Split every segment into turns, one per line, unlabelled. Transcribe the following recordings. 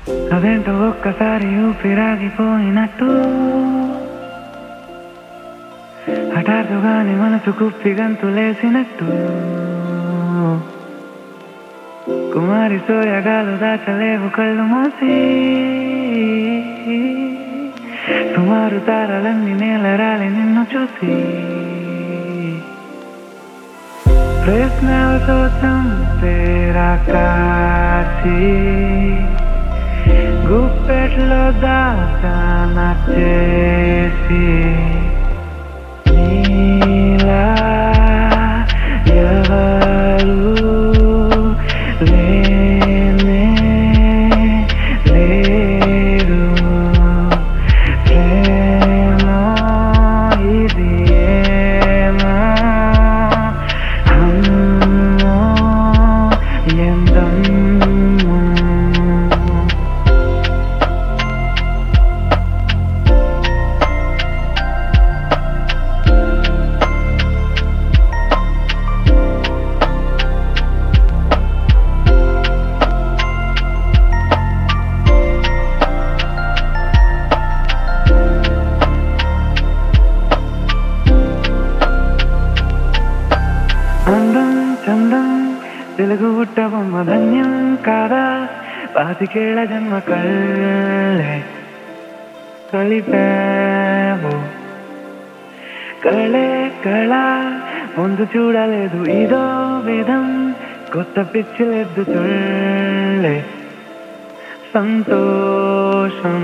అదేంటో ఒక్కసారి ఊపిరాగిపోయినట్టు హఠాత్తుగాని మనసు కుప్పి గంతులేసినట్టు కుమారి సోయగాలు దాచలేవు కళ్ళు మూసి సుమారు తారలన్నీ నేలరాలి నిన్ను చూసి ప్రశ్నలతో చంపేరా కాచి గుప్పెట్లో దాచాన చేసి నీలా ఎవరు లేనే లేరు ప్రేమ ఇది ఏమో అమ్మో ఎంతమ్మో అందం చందం తెలుగు పుట్టబొమ్మ ధన్యం కాదా పాతికేళ్ల జన్మ కళ్ళే కలిపావు కళే కళ ముందు చూడలేదు ఇదో విధం కొత్త పిచ్చిలెద్దు చుళ్ళే సంతోషం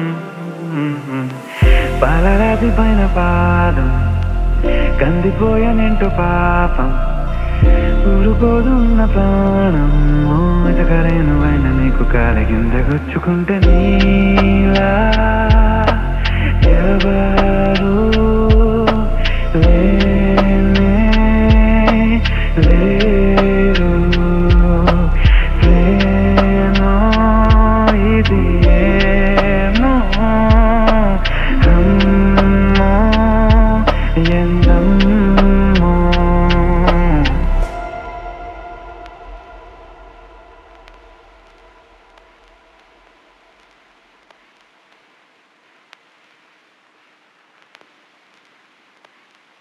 పాలరాతి పైన పాదం కందిపోయానేంటో పాపం ఊరుకోదున్న ప్రాణం ఇతకరేను అయిన నీకు కాలి కింద గుచ్చుకుంటే నీలా ఎవరు